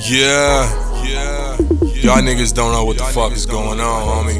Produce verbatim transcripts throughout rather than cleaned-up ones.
Yeah, yeah, y'all niggas don't know what the fuck is going on, homie.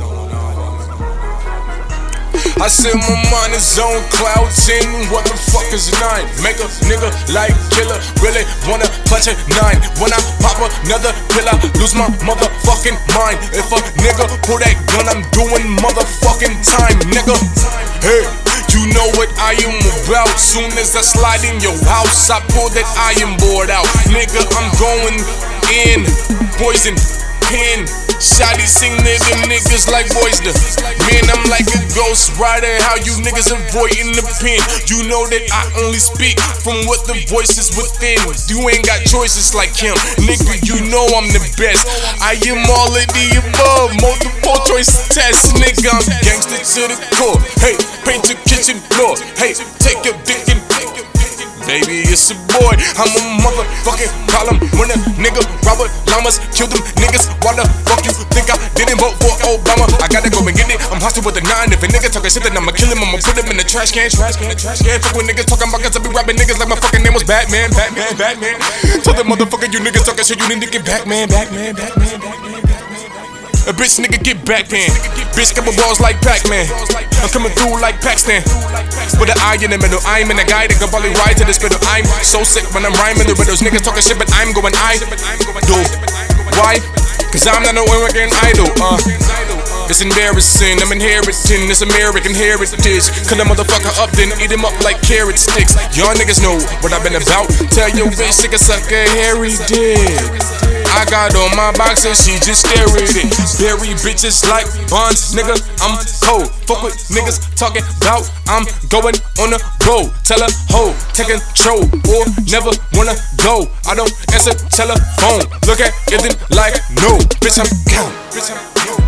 I said my mind is on cloud ten, what the fuck is nine? Make a nigga like killer, really wanna clutch a nine. When I pop another pill, I lose my motherfucking mind. If a nigga pull that gun, I'm doing motherfucking time, nigga. Hey, you know what I am about. Soon as I slide in your house, I pull that iron board out. Nigga, I'm going in, poison pen. Shotty sing to them niggas like boys do. Man, I'm like a ghost rider. How you niggas avoiding the pen? You know that I only speak from what the voice is within. You ain't got choices like him, nigga. You know I'm the best. I am all of the above, multiple choice test, nigga. I'm gangster to the core. Hey, paint your kitchen floor. Hey, take your dick and baby, it's a boy. I'm a motherfucking problem. When a nigga Robert Lamas killed them niggas, why the fuck you think I didn't vote for Obama? I gotta go and get it. I'm hostile with a nine. If a nigga talking shit, then I'ma kill him. I'ma put him in the trash can, trash can, trash can. Fuck with niggas talking about guns. I be rapping niggas like my fucking name was Batman, Batman, Batman. Tell the motherfucker you niggas talking shit, you need to get back, man, Batman, Batman, Batman. A bitch nigga get back, man. Bitch couple balls like Pac-Man. I'm coming through like Paxton. With an eye in the middle. I'm in a guy that can probably ride to the spittle. I'm so sick when I'm rhyming the riddles. Niggas talking shit, but I'm going I do. Why? Cause I'm not no American idol. Uh, it's embarrassing. I'm inheriting this American heritage. Cut a motherfucker up, then eat him up like carrot sticks. Y'all niggas know what I've been about. Tell your bitch she can suck a hairy dick. I got on my boxer, she just stare at it. Bury bitches like bonds, nigga, I'm cold. Fuck with niggas talking about I'm going on the road. Tell her, ho, take control, or never wanna go. I don't answer telephone. Look at it then like, no, bitch, I'm gone. Bitch, I'm gone.